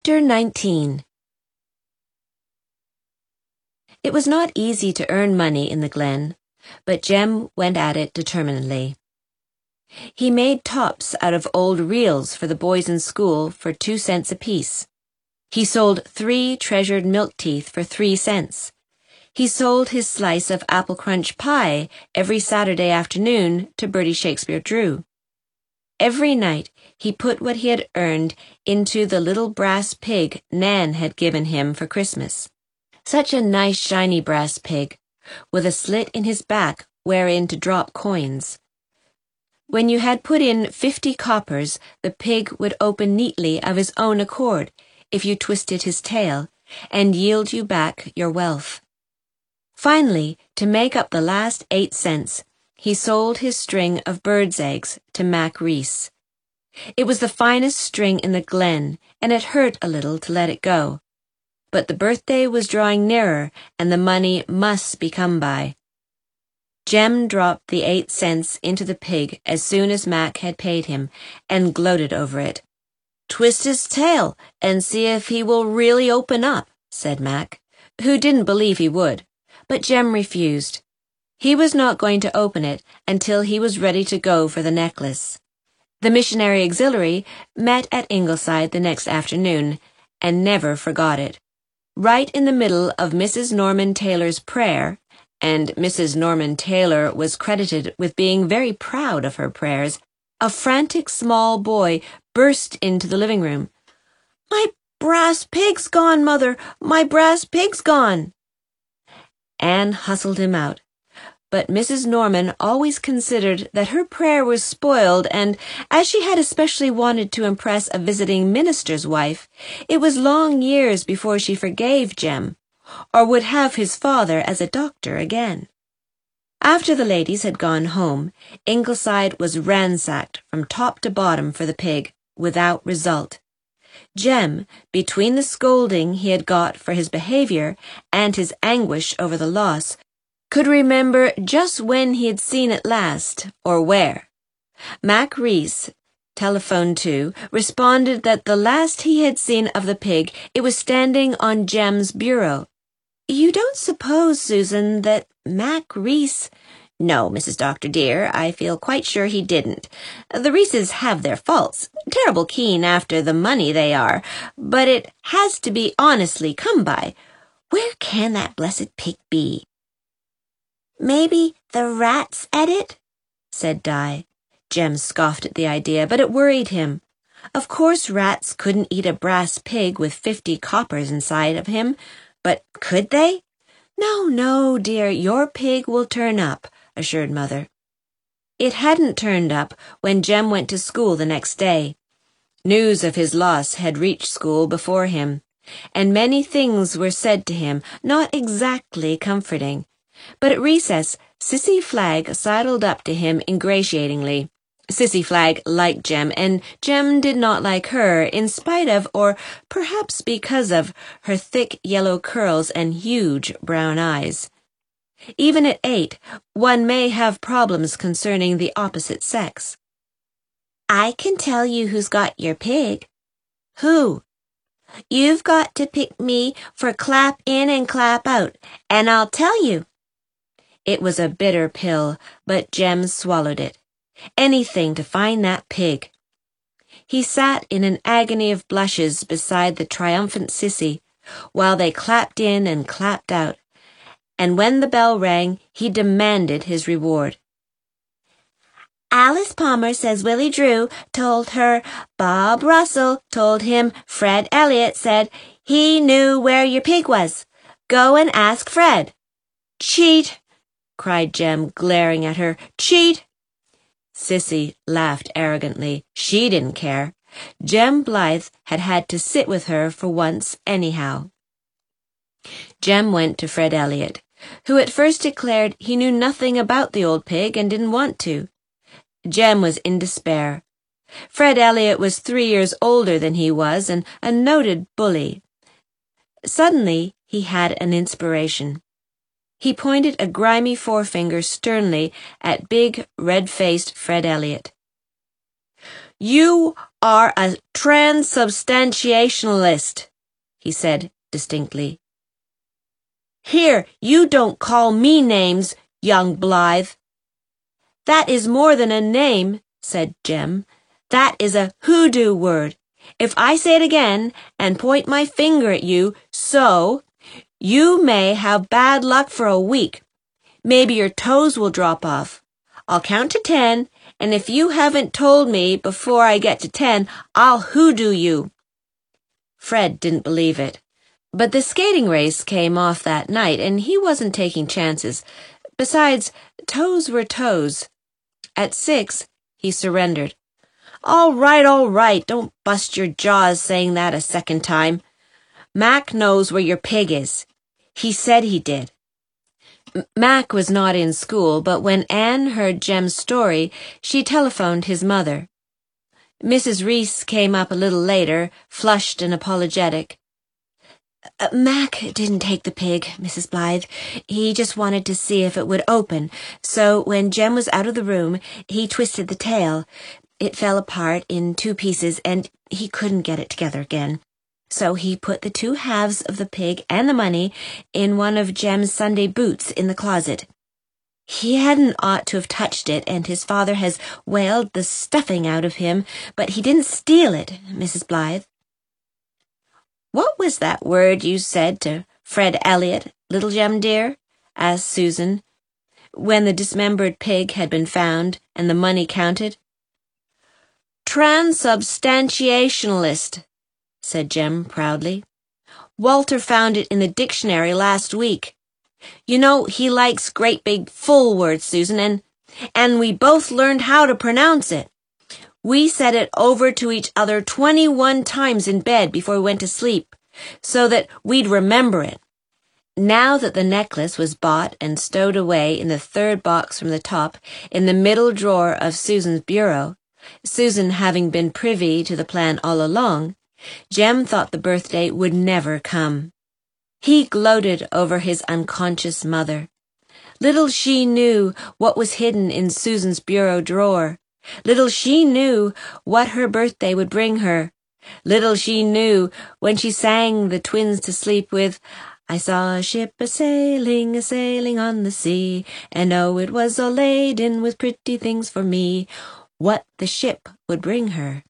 Chapter 19. It was not easy to earn money in the glen, but Jem went at it determinedly. He made tops out of old reels for the boys in school for 2 cents apiece. He sold 3 treasured milk teeth for 3 cents. He sold his slice of apple crunch pie every Saturday afternoon to Bertie Shakespeare Drew. Every night he put what he had earned into the little brass pig Nan had given him for Christmas. Such a nice shiny brass pig, with a slit in his back wherein to drop coins. When you had put in 50 coppers, the pig would open neatly of his own accord, if you twisted his tail, and yield you back your wealth. Finally, to make up the last 8 cents, he sold his string of birds' eggs to Mac Reese. It was the finest string in the glen, and it hurt a little to let it go. But the birthday was drawing nearer, and the money must be come by. Jem dropped the 8 cents into the pig as soon as Mac had paid him, and gloated over it. "Twist his tail, and see if he will really open up," said Mac, who didn't believe he would. But Jem refused. He was not going to open it until he was ready to go for the necklace. The Missionary Auxiliary met at Ingleside the next afternoon, and never forgot it. Right in the middle of Mrs. Norman Taylor's prayer, and Mrs. Norman Taylor was credited with being very proud of her prayers, a frantic small boy burst into the living room. "My brass pig's gone, Mother! My brass pig's gone!" Anne hustled him out. But Mrs. Norman always considered that her prayer was spoiled, and, as she had especially wanted to impress a visiting minister's wife, it was long years before she forgave Jem, or would have his father as a doctor again. After the ladies had gone home, Ingleside was ransacked from top to bottom for the pig, without result. Jem, between the scolding he had got for his behavior and his anguish over the loss, could remember just when he had seen it last, or where. Mac Reese, telephoned to, responded that the last he had seen of the pig, it was standing on Jem's bureau. "You don't suppose, Susan, that Mac Reese—" "No, Mrs. Doctor dear, I feel quite sure he didn't. The Reeses have their faults, terrible keen after the money they are, but it has to be honestly come by. Where can that blessed pig be?" "Maybe the rats ate it," said Di. Jem scoffed at the idea, but it worried him. Of course rats couldn't eat a brass pig with 50 coppers inside of him, but could they? No, dear, your pig will turn up," assured Mother. It hadn't turned up when Jem went to school the next day. News of his loss had reached school before him, and many things were said to him, not exactly comforting. But at recess, Sissy Flagg sidled up to him ingratiatingly. Sissy Flagg liked Jem, and Jem did not like her, in spite of, or perhaps because of, her thick yellow curls and huge brown eyes. Even at 8, one may have problems concerning the opposite sex. "I can tell you who's got your pig." "Who?" "You've got to pick me for clap in and clap out, and I'll tell you." It was a bitter pill, but Jem swallowed it. Anything to find that pig. He sat in an agony of blushes beside the triumphant Sissy, while they clapped in and clapped out, and when the bell rang, he demanded his reward. "Alice Palmer says Willie Drew told her Bob Russell told him Fred Elliott said he knew where your pig was. Go and ask Fred." "Cheat!" cried Jem, glaring at her. "Cheat!" Sissy laughed arrogantly. She didn't care. Jem Blythe had had to sit with her for once anyhow. Jem went to Fred Elliott, who at first declared he knew nothing about the old pig and didn't want to. Jem was in despair. Fred Elliott was 3 years older than he was, and a noted bully. Suddenly he had an inspiration. He pointed a grimy forefinger sternly at big, red-faced Fred Elliott. You are a transubstantiationalist, he said distinctly. Here, you don't call me names, young Blythe. That is more than a name, said Jem. That is a hoodoo word. If I say it again and point my finger at you, so, you may have bad luck for a week. Maybe your toes will drop off. I'll count to 10, and if you haven't told me before I get to 10, I'll hoodoo you. Fred didn't believe it. But the skating race came off that night, and he wasn't taking chances. Besides, toes were toes. At 6, he surrendered. All right, don't bust your jaws saying that a second time. Mac knows where your pig is. He said he did. Mac was not in school, but when Anne heard Jem's story, she telephoned his mother. Mrs. Reese came up a little later, flushed and apologetic. Mac didn't take the pig, Mrs. Blythe. He just wanted to see if it would open, so when Jem was out of the room, he twisted the tail. It fell apart in 2 pieces, and he couldn't get it together again. So he put the 2 halves of the pig and the money in one of Jem's Sunday boots in the closet. He hadn't ought to have touched it, and his father has whaled the stuffing out of him, but he didn't steal it, Mrs. Blythe. What was that word you said to Fred Elliott, little Jem dear? Asked Susan, when the dismembered pig had been found and the money counted. Transubstantiationalist, said Jem proudly. Walter found it in the dictionary last week. You know, he likes great big full words, Susan, and we both learned how to pronounce it. We said it over to each other 21 times in bed before we went to sleep, so that we'd remember it. Now that the necklace was bought and stowed away in the 3rd box from the top, in the middle drawer of Susan's bureau, Susan having been privy to the plan all along, Jem thought the birthday would never come. He gloated over his unconscious mother. Little she knew what was hidden in Susan's bureau drawer. Little she knew what her birthday would bring her. Little she knew when she sang the twins to sleep with, I saw a ship a-sailing on the sea, and oh, it was all laden with pretty things for me, what the ship would bring her.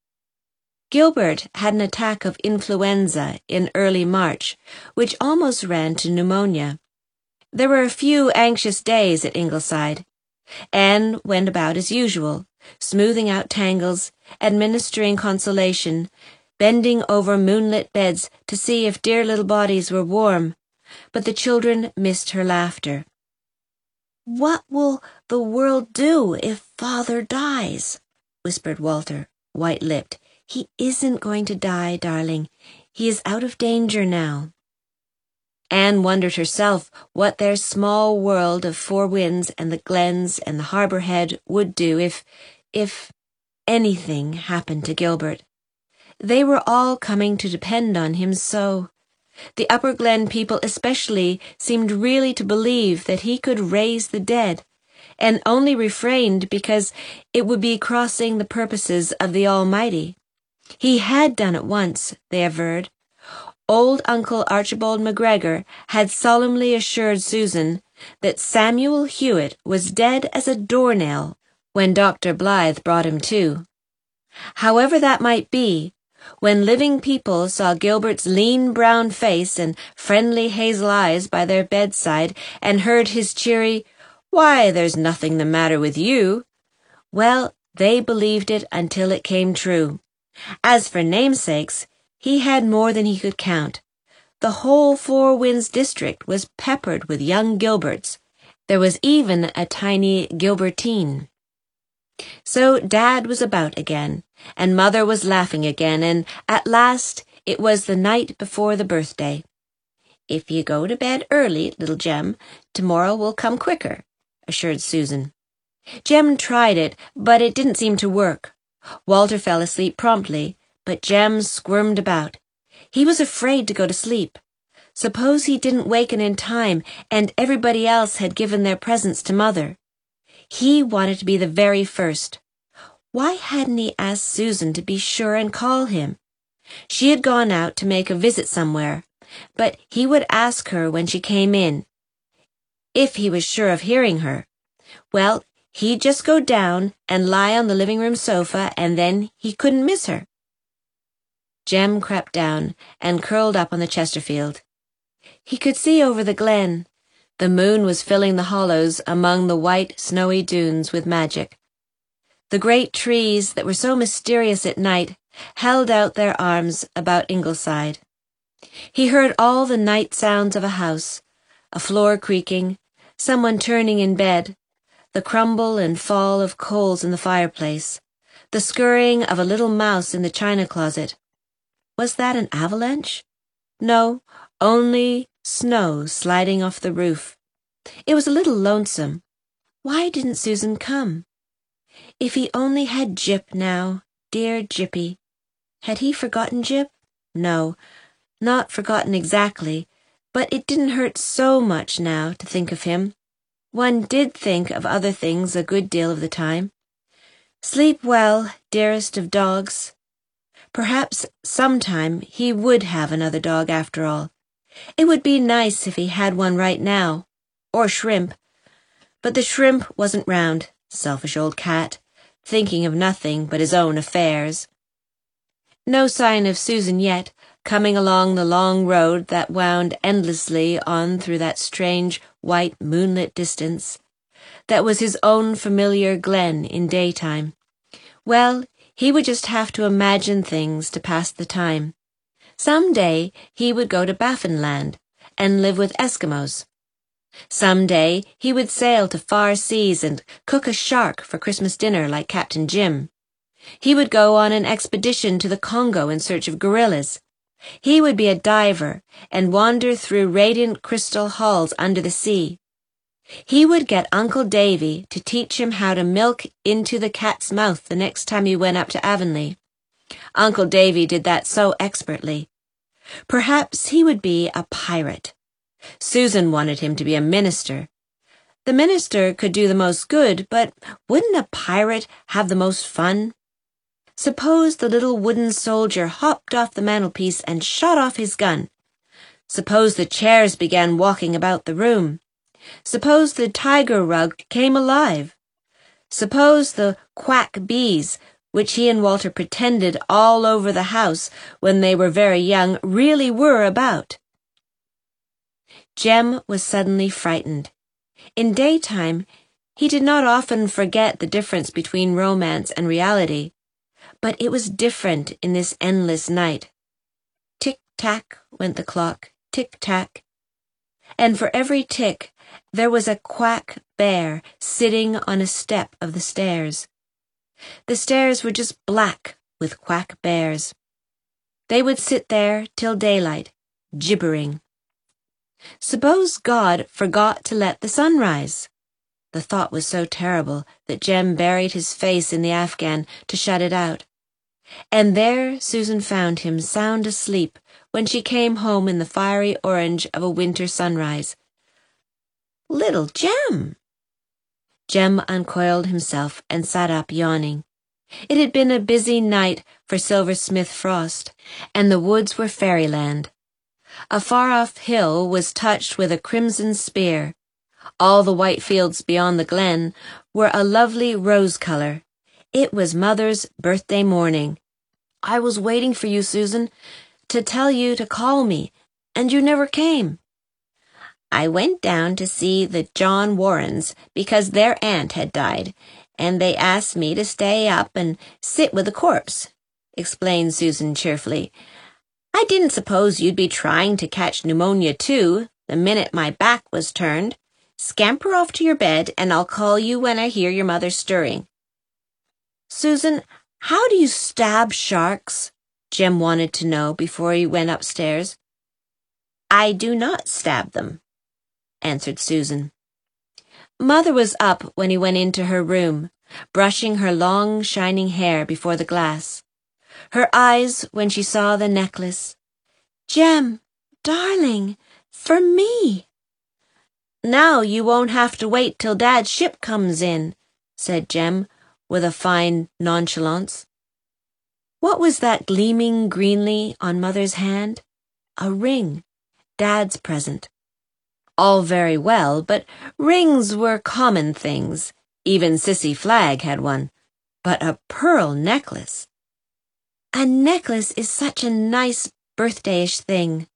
Gilbert had an attack of influenza in early March, which almost ran to pneumonia. There were a few anxious days at Ingleside. Anne went about as usual, smoothing out tangles, administering consolation, bending over moonlit beds to see if dear little bodies were warm, but the children missed her laughter. What will the world do if Father dies? Whispered Walter, white-lipped. He isn't going to die, darling. He is out of danger now. Anne wondered herself what their small world of Four Winds and the Glens and the Harbour Head would do if anything happened to Gilbert. They were all coming to depend on him so. The Upper Glen people especially seemed really to believe that he could raise the dead, and only refrained because it would be crossing the purposes of the Almighty. He had done it once, they averred. Old Uncle Archibald McGregor had solemnly assured Susan that Samuel Hewitt was dead as a doornail when Dr. Blythe brought him to. However that might be, when living people saw Gilbert's lean brown face and friendly hazel eyes by their bedside and heard his cheery, "Why, there's nothing the matter with you," well, they believed it until it came true. As for namesakes, he had more than he could count. The whole Four Winds district was peppered with young Gilberts. There was even a tiny Gilbertine. So Dad was about again, and Mother was laughing again, and at last it was the night before the birthday. "If you go to bed early, little Jem, tomorrow will come quicker," assured Susan. Jem tried it, but it didn't seem to work. Walter fell asleep promptly, but Jem squirmed about. He was afraid to go to sleep. Suppose he didn't waken in time, and everybody else had given their presents to Mother. He wanted to be the very first. Why hadn't he asked Susan to be sure and call him? She had gone out to make a visit somewhere, but he would ask her when she came in. If he was sure of hearing her, well, he'd just go down and lie on the living room sofa, and then he couldn't miss her. Jem crept down and curled up on the Chesterfield. He could see over the glen. The moon was filling the hollows among the white, snowy dunes with magic. The great trees that were so mysterious at night held out their arms about Ingleside. He heard all the night sounds of a house, a floor creaking, someone turning in bed, the crumble and fall of coals in the fireplace, the scurrying of a little mouse in the china closet. Was that an avalanche? No, only snow sliding off the roof. It was a little lonesome. Why didn't Susan come? If he only had Jip now, dear Jippy. Had he forgotten Jip? No, not forgotten exactly, but it didn't hurt so much now to think of him. One did think of other things a good deal of the time. Sleep well, dearest of dogs. Perhaps sometime he would have another dog after all. It would be nice if he had one right now, or Shrimp. But the Shrimp wasn't round, selfish old cat, thinking of nothing but his own affairs. No sign of Susan yet, coming along the long road that wound endlessly on through that strange, white, moonlit distance. That was his own familiar glen in daytime. Well, he would just have to imagine things to pass the time. Some day he would go to Baffinland and live with Eskimos. Some day he would sail to far seas and cook a shark for Christmas dinner like Captain Jim. He would go on an expedition to the Congo in search of gorillas. He would be a diver and wander through radiant crystal halls under the sea. He would get Uncle Davy to teach him how to milk into the cat's mouth the next time he went up to Avonlea. Uncle Davy did that so expertly. Perhaps he would be a pirate. Susan wanted him to be a minister. The minister could do the most good, but wouldn't a pirate have the most fun? Suppose the little wooden soldier hopped off the mantelpiece and shot off his gun. Suppose the chairs began walking about the room. Suppose the tiger rug came alive. Suppose the quack bees, which he and Walter pretended all over the house when they were very young, really were about. Jem was suddenly frightened. In daytime, he did not often forget the difference between romance and reality, but it was different in this endless night. Tick-tack went the clock, tick-tack. And for every tick, there was a quack bear sitting on a step of the stairs. The stairs were just black with quack bears. They would sit there till daylight, gibbering. Suppose God forgot to let the sun rise. The thought was so terrible that Jem buried his face in the afghan to shut it out. And there Susan found him sound asleep when she came home in the fiery orange of a winter sunrise. Little Jem! Jem uncoiled himself and sat up yawning. It had been a busy night for Silversmith Frost, and the woods were fairyland. A far-off hill was touched with a crimson spear. All the white fields beyond the glen were a lovely rose color. It was Mother's birthday morning. I was waiting for you, Susan, to tell you to call me, and you never came. I went down to see the John Warrens because their aunt had died, and they asked me to stay up and sit with the corpse, explained Susan cheerfully. I didn't suppose you'd be trying to catch pneumonia too, the minute my back was turned. Scamper off to your bed, and I'll call you when I hear your mother stirring. Susan, how do you stab sharks? Jem wanted to know before he went upstairs. I do not stab them, answered Susan. Mother was up when he went into her room, brushing her long, shining hair before the glass. Her eyes when she saw the necklace. Jem, darling, for me. Now you won't have to wait till Dad's ship comes in, said Jem, with a fine nonchalance. What was that gleaming greenly on Mother's hand? A ring, Dad's present. All very well, but rings were common things. Even Sissy Flagg had one. But a pearl necklace. A necklace is such a nice birthday-ish thing.